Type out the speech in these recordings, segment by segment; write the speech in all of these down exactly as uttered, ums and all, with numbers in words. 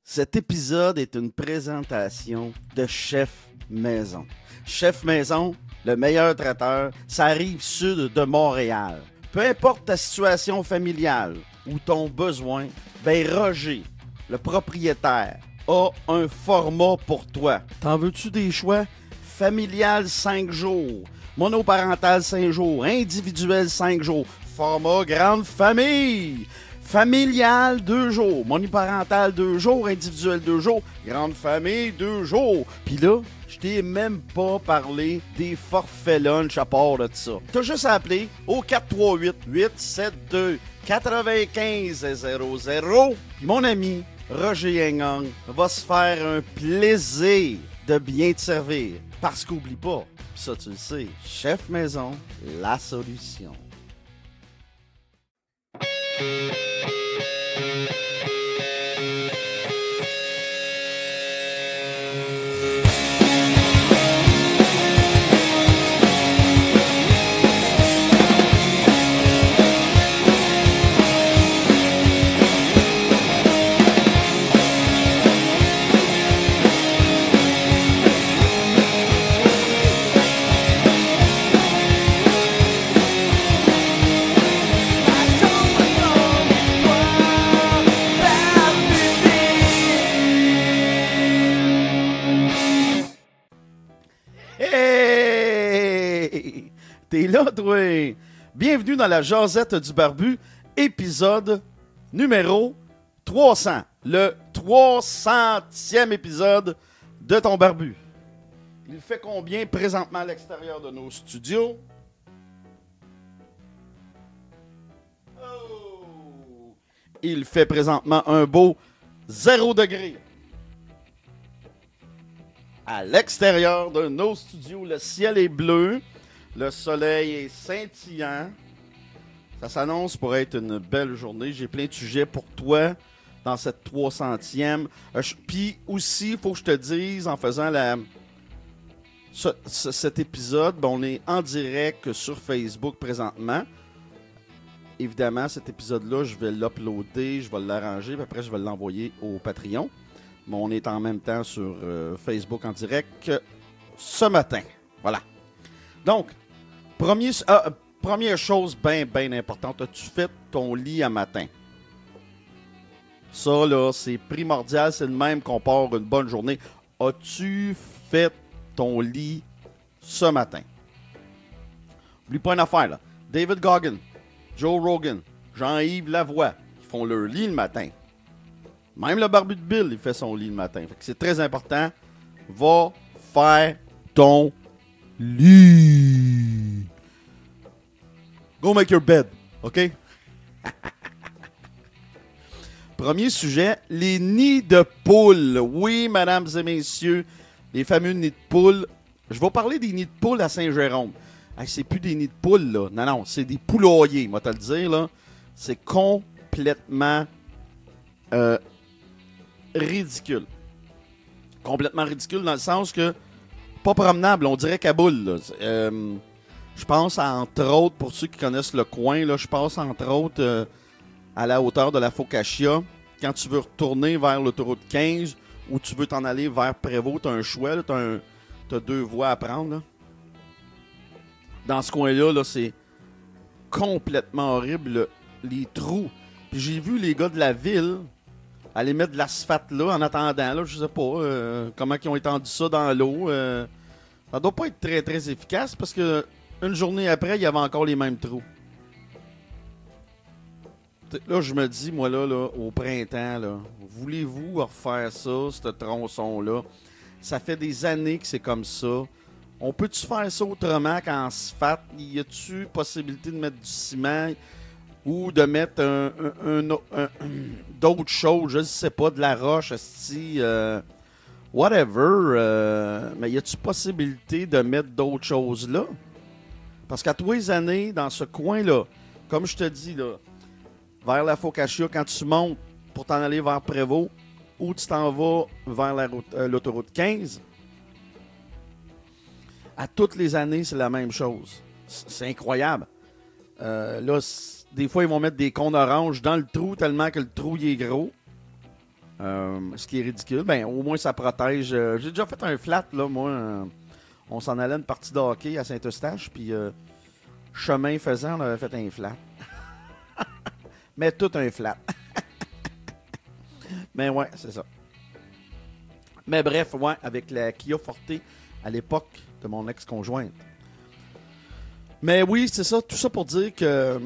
Cet épisode est une présentation de Chef Maison. Chef Maison, le meilleur traiteur, ça arrive sud de Montréal. Peu importe ta situation familiale ou ton besoin, ben Roger, le propriétaire, a un format pour toi. T'en veux-tu des choix? Familial cinq jours, monoparental cinq jours, individuel cinq jours, format grande famille. Familial, deux jours. Monoparental, deux jours. Individuel, deux jours. Grande famille, deux jours. Puis là, je t'ai même pas parlé des forfaits lunch à part de ça. T'as juste à appeler au quatre trois huit, huit sept deux, quatre cinq zéro zéro. Puis mon ami Roger Yengang va se faire un plaisir de bien te servir. Parce qu'oublie pas, pis ça tu le sais, Chef Maison, la solution. Hey! T'es là, toi? Bienvenue dans la Jazette du Barbu, épisode numéro trois cents. Le trois centième épisode de ton Barbu. Il fait combien présentement à l'extérieur de nos studios? Oh! Il fait présentement un beau zéro degré. À l'extérieur de nos studios, le ciel est bleu, le soleil est scintillant. Ça s'annonce pour être une belle journée. J'ai plein de sujets pour toi dans cette trois centième. Euh, Puis aussi, il faut que je te dise, en faisant la, ce, ce, cet épisode, ben on est en direct sur Facebook présentement. Évidemment, cet épisode-là, je vais l'uploader, je vais l'arranger, puis après, je vais l'envoyer au Patreon. Mais on est en même temps sur euh, Facebook en direct ce matin. Voilà. Donc, premier, euh, première chose bien, bien importante. As-tu fait ton lit à matin? Ça, là, c'est primordial. C'est le même qu'on part une bonne journée. As-tu fait ton lit ce matin? N'oublie pas une affaire, là. David Goggin, Joe Rogan, Jean-Yves Lavoie, ils font leur lit le matin. Même le barbu de Bill, il fait son lit le matin. Fait que c'est très important. Va faire ton lit. Go make your bed, OK? Premier sujet, les nids de poules. Oui, mesdames et messieurs, les fameux nids de poules. Je vais parler des nids de poules à Saint-Jérôme. Hey, c'est plus des nids de poules, là. Non, non, c'est des poulaillers, moi te le dire, là. C'est complètement... Euh, ridicule. Complètement ridicule dans le sens que pas promenable, on dirait Kaboul. Euh, je pense à, entre autres, pour ceux qui connaissent le coin, là, je pense entre autres euh, à la hauteur de la Focaccia. Quand tu veux retourner vers l'autoroute quinze ou tu veux t'en aller vers Prévost, tu as un choix, tu as deux voies à prendre. Là. Dans ce coin-là, là, c'est complètement horrible, là, les trous. Puis j'ai vu les gars de la ville aller mettre de l'asphalte là en attendant, là, je sais pas euh, comment ils ont étendu ça dans l'eau. Euh, ça doit pas être très très efficace parce que une journée après, il y avait encore les mêmes trous. Là, je me dis, moi là, là au printemps, là, voulez-vous refaire ça, ce tronçon-là? Ça fait des années que c'est comme ça. On peut-tu faire ça autrement qu'en asphalte? Y a-tu possibilité de mettre du ciment? Ou de mettre un, un, un, un, un d'autres choses, je ne sais pas, de la roche, esti, euh, whatever. Euh, mais y a-t-il possibilité de mettre d'autres choses là? Parce qu'à tous les années, dans ce coin-là, comme je te dis, là, vers la Focaccia, quand tu montes pour t'en aller vers Prévost, ou tu t'en vas vers la route, euh, l'autoroute quinze, à toutes les années, c'est la même chose. C'est, c'est incroyable. Euh, là, c'est, des fois, ils vont mettre des cônes oranges dans le trou tellement que le trou il est gros. Euh, ce qui est ridicule. Ben, au moins, ça protège. Euh, j'ai déjà fait un flat, là, moi. Euh, on s'en allait une partie de hockey à Saint-Eustache, puis euh, chemin faisant, on avait fait un flat. Mais tout un flat. Mais ouais, c'est ça. Mais bref, ouais, avec la Kia Forte à l'époque de mon ex-conjointe. Mais oui, c'est ça, tout ça pour dire que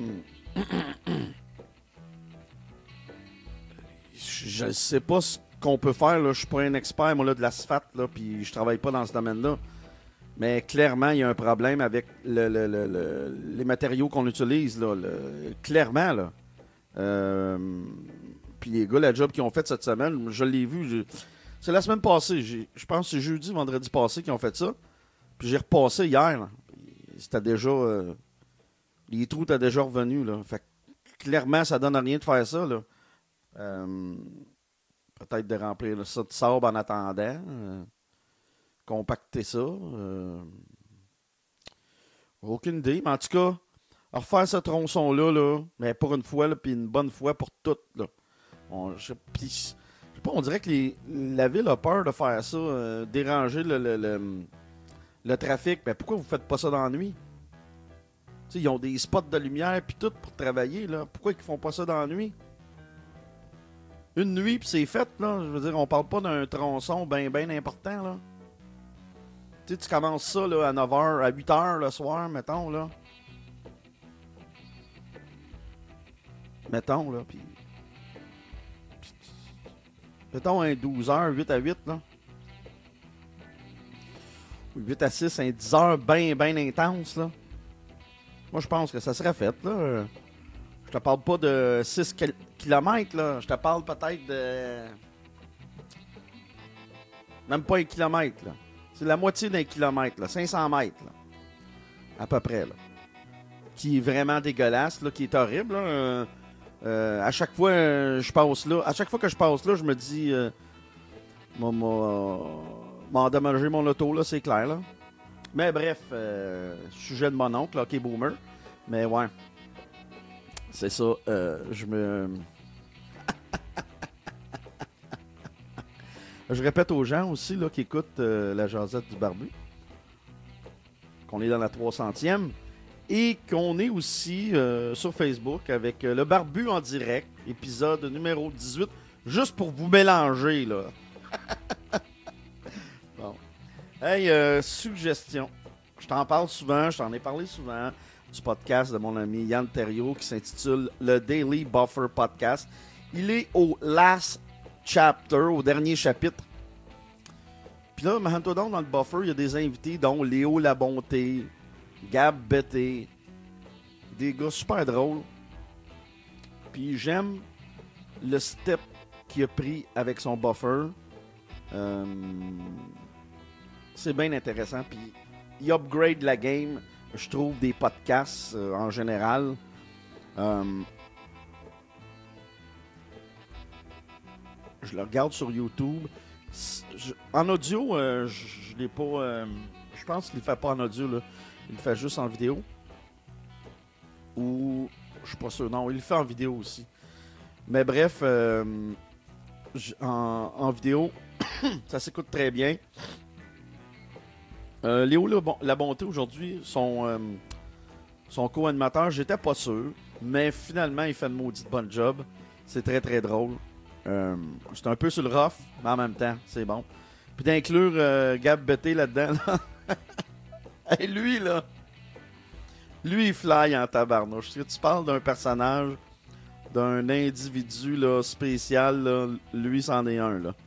je ne sais pas ce qu'on peut faire. Là. Je suis pas un expert, moi, là, de l'asphalte, là, puis je travaille pas dans ce domaine-là. Mais clairement, il y a un problème avec le, le, le, le, les matériaux qu'on utilise. Là, le, clairement, là. Euh, puis les gars, la job qu'ils ont fait cette semaine, je l'ai vu. Je, c'est la semaine passée. J'ai, je pense que c'est jeudi, vendredi passé qu'ils ont fait ça. Puis j'ai repassé hier. Là. C'était déjà... Euh, les trous étaient déjà revenus. Là. Fait que, clairement, ça donne rien de faire ça. Là. Euh, peut-être de remplir là, ça de sable en attendant. Euh, compacter ça. Euh, aucune idée. Mais en tout cas, refaire ce tronçon-là, là, mais pour une fois, puis une bonne fois pour toutes. Là. On, je, pis, je sais pas, on dirait que les, la ville a peur de faire ça, euh, déranger le, le, le, le trafic. Mais pourquoi vous faites pas ça dans la nuit? T'sais, ils ont des spots de lumière puis tout pour travailler. Là. Pourquoi ils font pas ça dans la nuit? Une nuit, puis c'est fait, là. Je veux dire, on parle pas d'un tronçon bien, bien important, là. Tu sais, tu commences ça, là, à neuf heures, à huit heures le soir, mettons, là. Mettons, là, puis... Mettons un douze heures, huit à huit, là. huit à six, un dix heures bien, bien intense, là. Moi, je pense que ça serait fait, là. Je te parle pas de six kilomètres, là. Je te parle peut-être de... Même pas un kilomètre, là. C'est la moitié d'un kilomètre, là. cinq cents mètres, là. À peu près, là. Qui est vraiment dégueulasse, là. Qui est horrible, là. Euh, euh, à chaque fois, euh, je passe là. À chaque fois que je passe là, je me dis... Euh, m'a, m'a, m'a endommagé mon auto, là, c'est clair, là. Mais bref, euh, sujet de mon oncle, OK, boomer. Mais ouais. C'est ça. Euh, je me... Je répète aux gens aussi là, qui écoutent euh, la jasette du barbu qu'on est dans la trois centième et qu'on est aussi euh, sur Facebook avec euh, le barbu en direct, épisode numéro dix-huit, juste pour vous mélanger, là. Bon. Hey, euh, suggestion. Je t'en parle souvent, je t'en ai parlé souvent du podcast de mon ami Yann Terriot qui s'intitule le Daily Buffer Podcast. Il est au last chapter, au dernier chapitre. Puis là, maintenant, dans le buffer, il y a des invités, dont Léo Labonté, Gab Bété, des gars super drôles. Puis j'aime le step qu'il a pris avec son buffer. Euh, c'est bien intéressant. Puis il upgrade la game, je trouve, des podcasts euh, en général. Euh, Je le regarde sur YouTube. Je, en audio, euh, je, je l'ai pas. Euh, je pense qu'il le fait pas en audio, là. Il le fait juste en vidéo. Ou. Je suis pas sûr. Non, il le fait en vidéo aussi. Mais bref, euh, j- en, en vidéo, ça s'écoute très bien. Euh, Léo Labonté aujourd'hui, son, euh, son co-animateur, j'étais pas sûr. Mais finalement, il fait une maudite bonne job. C'est très très drôle. Euh, c'est un peu sur le rough, mais en même temps, c'est bon. Puis d'inclure euh, Gab Bété là-dedans, là. Hey, lui, là, lui, il fly en tabarnouche. Tu parles d'un personnage, d'un individu là, spécial, là, lui, c'en est un, là.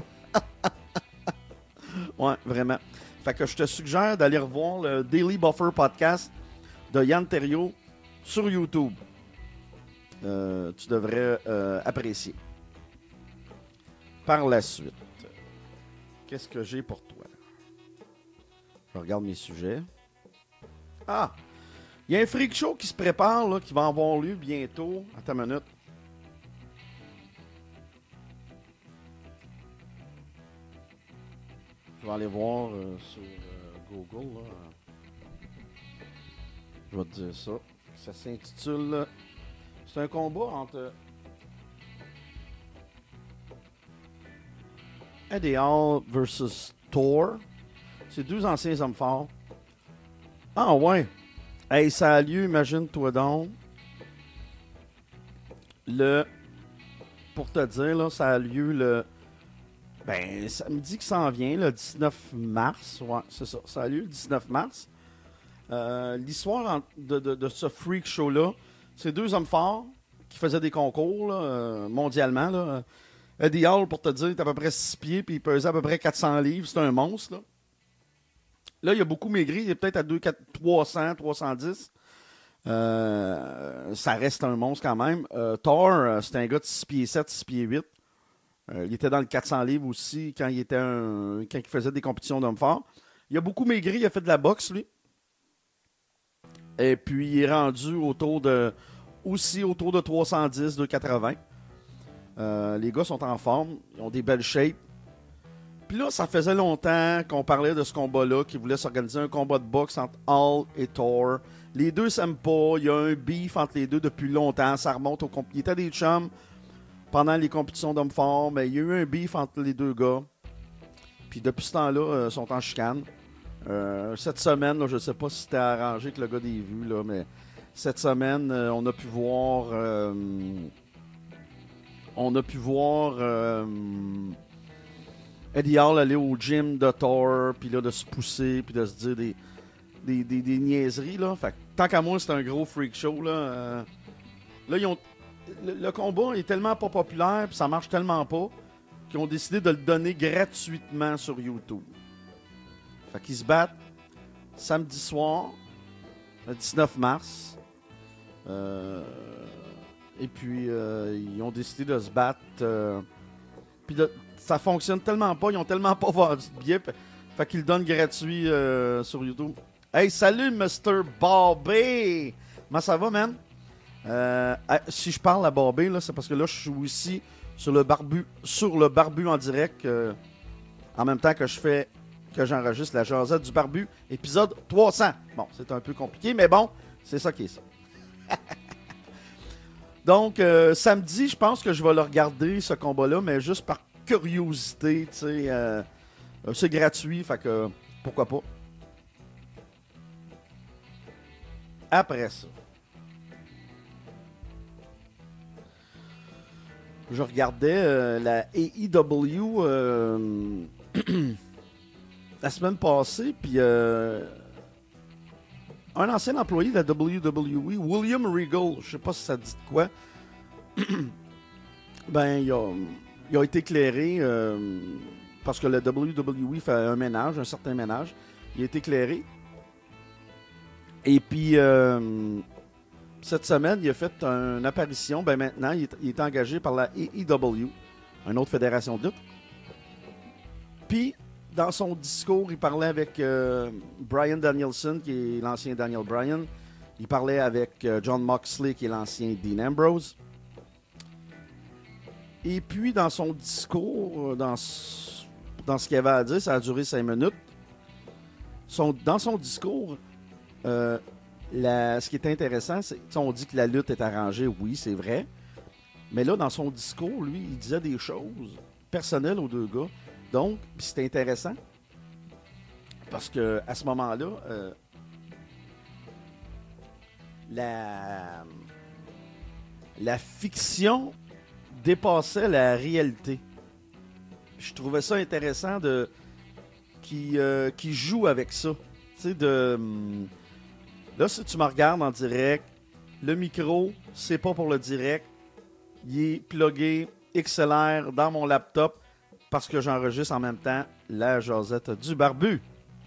Ouais, vraiment. Fait que je te suggère d'aller revoir le Daily Buffer Podcast de Yann Terriot sur YouTube. Euh, tu devrais euh, apprécier. Par la suite, qu'est-ce que j'ai pour toi? Je regarde mes sujets. Ah! Il y a un freak show qui se prépare, là, qui va avoir lieu bientôt. Attends une minute. Je vais aller voir euh, sur euh, Google. Là. Je vais te dire ça. Ça s'intitule... C'est un combat entre... Eddie Hall versus Thor. C'est deux anciens hommes forts. Ah ouais. Hey, ça a lieu, imagine-toi donc. Le... Pour te dire, là, ça a lieu le... Ben, samedi qui s'en vient, le dix-neuf mars. Ouais, c'est ça. Ça a lieu le dix-neuf mars. Euh, l'histoire en, de, de, de ce freak show-là, c'est deux hommes forts qui faisaient des concours là, euh, mondialement. Là. Eddie Hall, pour te dire, il est à peu près six pieds puis il pesait à peu près quatre cents livres. C'est un monstre. Là, là il a beaucoup maigri. Il est peut-être à deux, quatre, trois cents, trois cent dix. Euh, ça reste un monstre quand même. Euh, Thor, euh, c'est un gars de six pieds sept, six pieds huit. Euh, il était dans le quatre cents livres aussi quand il était un, quand il faisait des compétitions d'hommes forts. Il a beaucoup maigri. Il a fait de la boxe, lui. Et puis, il est rendu autour de... aussi autour de trois cent dix, deux cent quatre-vingts. Euh, les gars sont en forme. Ils ont des belles shapes. Puis là, ça faisait longtemps qu'on parlait de ce combat-là, qui voulait s'organiser un combat de boxe entre Hall et Thor. Les deux s'aiment pas. Il y a un beef entre les deux depuis longtemps. Ça remonte au... Comp... Il était des chums pendant les compétitions d'hommes forts, mais il y a eu un beef entre les deux gars. Puis depuis ce temps-là, euh, ils sont en chicane. Euh, cette semaine, là, je ne sais pas si c'était arrangé que le gars des vues, là, mais cette semaine, euh, on a pu voir... Euh, on a pu voir... Euh, Eddie Hall aller au gym de Thor, puis là, de se pousser, puis de se dire des, des, des, des niaiseries, là. Fait que, tant qu'à moi, c'est un gros freak show, là. Euh, là, ils ont... Le, le combat est tellement pas populaire, puis ça marche tellement pas, qu'ils ont décidé de le donner gratuitement sur YouTube. Fait qu'ils se battent samedi soir, le dix-neuf mars. Euh, et puis, euh, ils ont décidé de se battre. Euh, puis de, ça fonctionne tellement pas, ils ont tellement pas vendu de billets. Fait qu'ils le donnent gratuit euh, sur YouTube. Hey, salut, mister Bobby! Comment ça va, man? Euh, si je parle à Bobby, là, c'est parce que là, je suis ici sur le barbu, sur le barbu en direct, euh, en même temps que je fais, que j'enregistre la jasette du barbu, épisode trois cents. Bon, c'est un peu compliqué, mais bon, c'est ça qui est ça. Donc, euh, samedi, je pense que je vais le regarder, ce combat-là, mais juste par curiosité, tu sais. Euh, c'est gratuit, fait que pourquoi pas. Après ça, je regardais euh, la A E W euh, la semaine passée, puis euh, un ancien employé de la W W E, William Regal, je sais pas si ça dit de quoi, ben il a, il a été éclairé euh, parce que la W W E fait un ménage, un certain ménage. Il a été éclairé. Et puis euh, cette semaine, il a fait une apparition. Ben maintenant, il est, il est engagé par la A E W, une autre fédération de lutte. Puis, dans son discours, il parlait avec euh, Bryan Danielson, qui est l'ancien Daniel Bryan. Il parlait avec euh, John Moxley, qui est l'ancien Dean Ambrose. Et puis, dans son discours, dans ce, dans ce qu'il avait à dire, ça a duré cinq minutes. Son, dans son discours, euh, la, ce qui est intéressant, c'est on dit que la lutte est arrangée, oui, c'est vrai. Mais là, dans son discours, lui, il disait des choses personnelles aux deux gars. Donc, c'est intéressant parce que à ce moment-là, euh, la, la fiction dépassait la réalité. Je trouvais ça intéressant de qui euh, qui joue avec ça. Tu sais, de là, si tu me regardes en direct, le micro, c'est pas pour le direct. Il est plugué X L R dans mon laptop parce que j'enregistre en même temps la jasette du barbu.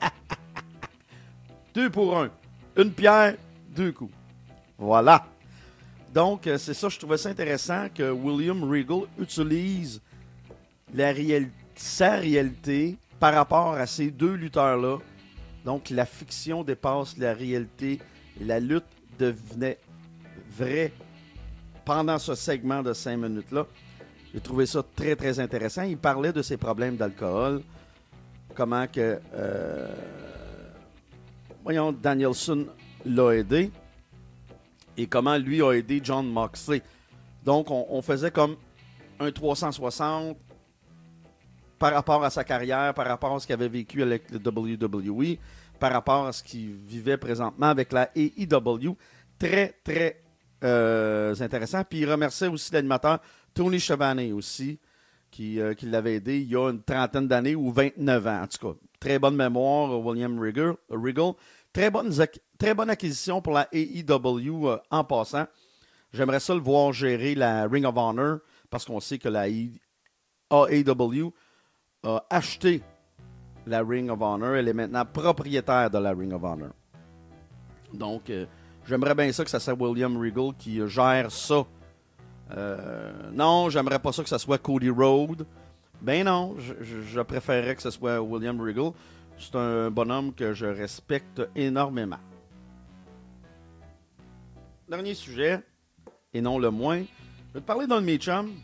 Deux pour un. Une pierre, deux coups. Voilà. Donc, c'est ça, je trouvais ça intéressant que William Regal utilise la réal- sa réalité par rapport à ces deux lutteurs-là. Donc, la fiction dépasse la réalité. La lutte devenait vraie pendant ce segment de cinq minutes-là. J'ai trouvé ça très, très intéressant. Il parlait de ses problèmes d'alcool, comment que, euh, voyons, Danielson l'a aidé et comment lui a aidé John Moxley. Donc, on, on faisait comme un trois cent soixante par rapport à sa carrière, par rapport à ce qu'il avait vécu avec le W W E, par rapport à ce qu'il vivait présentement avec la A E W. Très, très euh, intéressant. Puis il remerciait aussi l'animateur Tony Schiavone aussi, qui, euh, qui l'avait aidé il y a une trentaine d'années ou vingt-neuf ans. En tout cas, très bonne mémoire, William Regal. Regal. Très, bonne, très bonne acquisition pour la A E W euh, en passant. J'aimerais ça le voir gérer la Ring of Honor parce qu'on sait que la A E W a acheté la Ring of Honor. Elle est maintenant propriétaire de la Ring of Honor. Donc, euh, j'aimerais bien ça que ça soit William Regal qui euh, gère ça. Euh, non, j'aimerais pas ça que ça soit Cody Rhodes. Ben non, je, je, je préférerais que ce soit William Regal. C'est un bonhomme que je respecte énormément. Dernier sujet, et non le moins, je vais te parler d'un de mes chums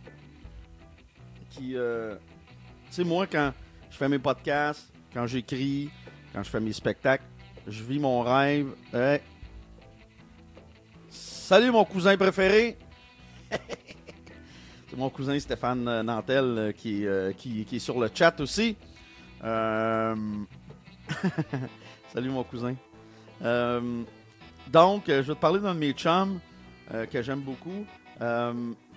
qui, euh, tu sais, moi, quand je fais mes podcasts, quand j'écris, quand je fais mes spectacles, je vis mon rêve. Hey. Salut mon cousin préféré! C'est mon cousin Stéphane Nantel qui, euh, qui, qui est sur le chat aussi. Euh... Salut mon cousin. Euh... Donc, je vais te parler d'un de mes chums euh, que j'aime beaucoup. Euh...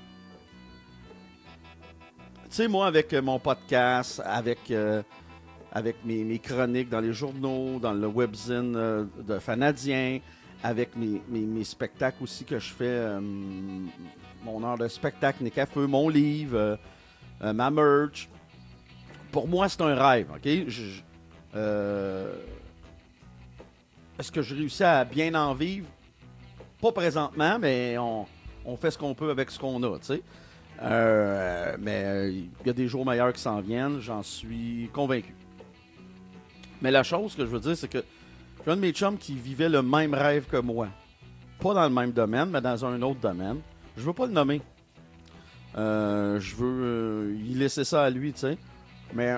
Tu sais, moi, avec mon podcast, avec, euh, avec mes, mes chroniques dans les journaux, dans le webzine euh, de Fanadien, avec mes, mes, mes spectacles aussi que je fais, euh, mon heure de spectacle, Nick à Feu, mon livre, euh, euh, ma merch. Pour moi, c'est un rêve, OK? Je, euh, est-ce que je réussis à bien en vivre? Pas présentement, mais on, on fait ce qu'on peut avec ce qu'on a, tu sais. Euh, mais il y a des jours meilleurs qui s'en viennent, j'en suis convaincu. Mais la chose que je veux dire, c'est que j'ai un de mes chums qui vivait le même rêve que moi. Pas dans le même domaine, mais dans un autre domaine. Je veux pas le nommer. Euh, je veux euh, y laisser ça à lui, tu sais. Mais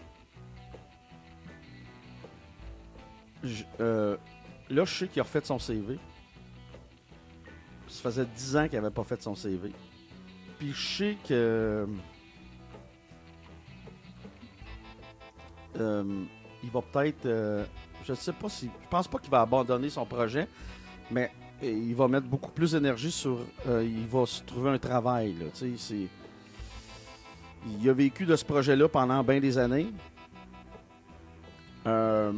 je, euh, là, je sais qu'il a refait son C V. Ça faisait dix ans qu'il n'avait pas fait son C V. Puis je sais que euh, il va peut-être, euh, je sais pas si, je pense pas qu'il va abandonner son projet, mais il va mettre beaucoup plus d'énergie sur, euh, il va se trouver un travail là, tu sais, c'est, il a vécu de ce projet-là pendant bien des années. Euh,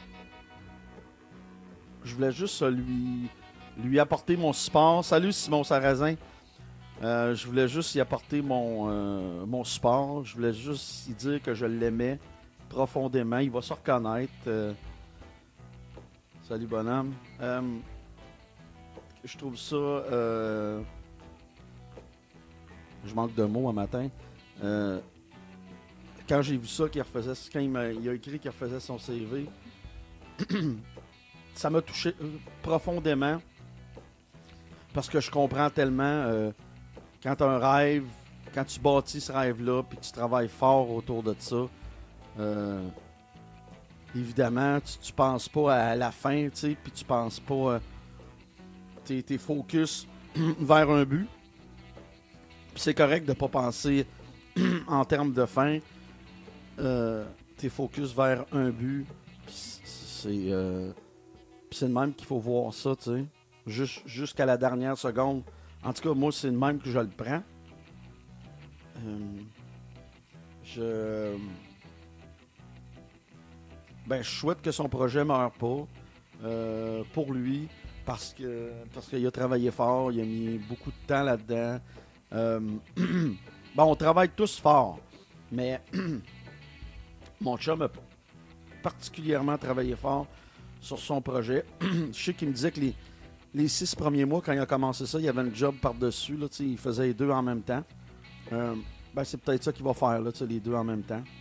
je voulais juste lui, lui apporter mon support. Salut Simon Sarrazin. Euh, je voulais juste y apporter mon, euh, mon support. Je voulais juste y dire que je l'aimais profondément. Il va se reconnaître. Euh, salut bonhomme. Euh, je trouve ça... Euh, je manque de mots un matin. Euh, quand j'ai vu ça, qu'il refaisait, quand il, m'a, il a écrit qu'il refaisait son C V, ça m'a touché profondément. Parce que je comprends tellement... Euh, quand tu as un rêve, quand tu bâtis ce rêve-là, puis tu travailles fort autour de ça, euh, évidemment, tu, tu penses pas à la fin, tu sais, puis tu penses pas... Euh, t'es, t'es focus vers un but. Puis c'est correct de pas penser en termes de fin. Euh, t'es focus vers un but. Puis c'est, euh, puis c'est de même qu'il faut voir ça, tu sais. Jus, jusqu'à la dernière seconde. En tout cas, moi, c'est de même que je le prends. Euh, je... Ben, je souhaite que son projet ne meure pas euh, pour lui parce que parce qu'il a travaillé fort, il a mis beaucoup de temps là-dedans. Euh, bon, on travaille tous fort, mais mon chum a particulièrement travaillé fort sur son projet. Je sais qu'il me disait que les Les six premiers mois, quand il a commencé ça, il y avait un job par-dessus. Là, il faisait les deux en même temps. Euh, ben, c'est peut-être ça qu'il va faire, là, les deux en même temps.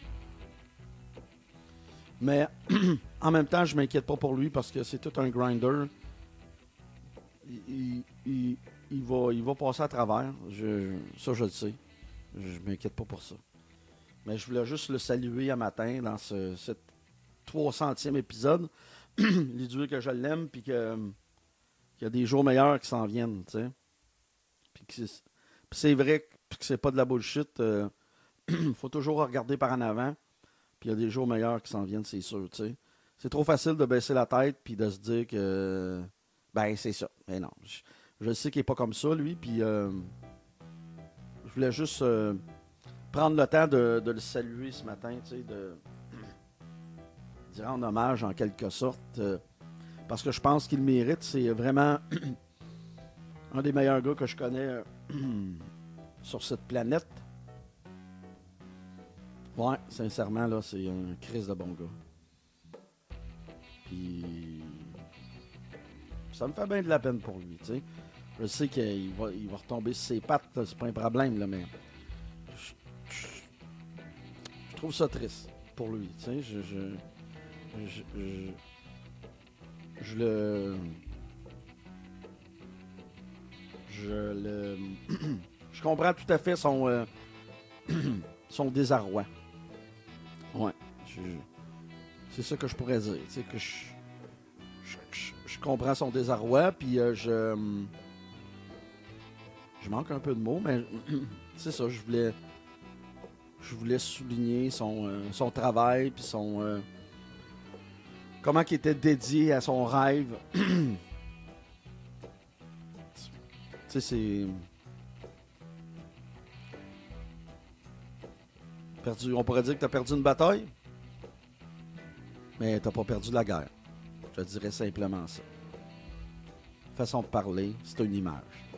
Mais en même temps, je m'inquiète pas pour lui parce que c'est tout un grinder. Il, il, il, va, il va passer à travers. Je, ça, je le sais. Je m'inquiète pas pour ça. Mais je voulais juste le saluer un matin dans ce cet trois centième épisode. Lui dire que je l'aime puis que... qu'il y a des jours meilleurs qui s'en viennent, tu sais. Puis, c'est, puis c'est vrai que c'est pas de la bullshit. Euh, faut toujours regarder par en avant. Puis il y a des jours meilleurs qui s'en viennent, c'est sûr, tu sais. C'est trop facile de baisser la tête puis de se dire que, ben, c'est ça. Mais non, je, je sais qu'il n'est pas comme ça, lui, puis euh, je voulais juste euh, prendre le temps de, de le saluer ce matin, tu sais, de, de rendre hommage en quelque sorte, euh, parce que je pense qu'il mérite. C'est vraiment un des meilleurs gars que je connais euh, sur cette planète. Ouais, sincèrement, là, c'est un Christ de bon gars. Puis ça me fait bien de la peine pour lui, tu sais. Je sais qu'il va, il va retomber sur ses pattes, là, c'est pas un problème, là, mais je, je, je trouve ça triste pour lui, tu sais. Je, je, je, je, je le... Je le... je comprends tout à fait son, euh, son désarroi. Ouais, je, c'est ça que je pourrais dire. Tu sais, que je, je, je, je comprends son désarroi, puis euh, je... Je manque un peu de mots, mais c'est ça, je voulais... Je voulais souligner son, euh, son travail, puis son... Euh, comment il était dédié à son rêve. Tu sais, c'est... Perdu, on pourrait dire que tu as perdu une bataille, mais tu n'as pas perdu la guerre. Je te dirais simplement ça. Façon de parler, c'est une image.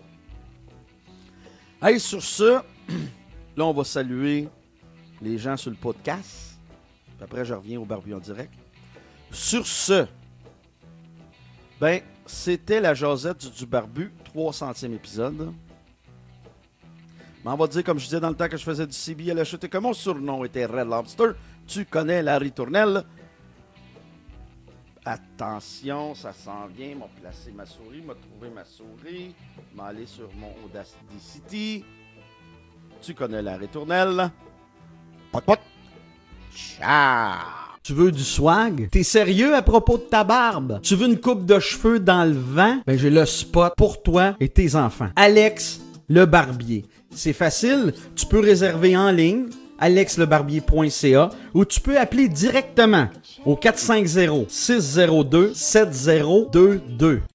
Hey, sur ce, là, on va saluer les gens sur le podcast. Puis après, je reviens au Barbu en direct. Sur ce, ben, c'était la jasette du, du Barbu, trois centième épisode. Mais on va dire, comme je disais dans le temps que je faisais du C B à la chute, et que mon surnom était Red Lobster, tu connais la ritournelle. Attention, ça s'en vient. M'a placé ma souris, m'a trouvé ma souris, m'a allé sur mon Audacity. Tu connais la ritournelle. Pot pot. Ciao. Tu veux du swag? T'es sérieux à propos de ta barbe? Tu veux une coupe de cheveux dans le vent? Ben j'ai le spot pour toi et tes enfants. Alex le Barbier. C'est facile, tu peux réserver en ligne, alex le barbier point c a, ou tu peux appeler directement au quatre cinq zéro, six zéro deux, sept zéro deux deux.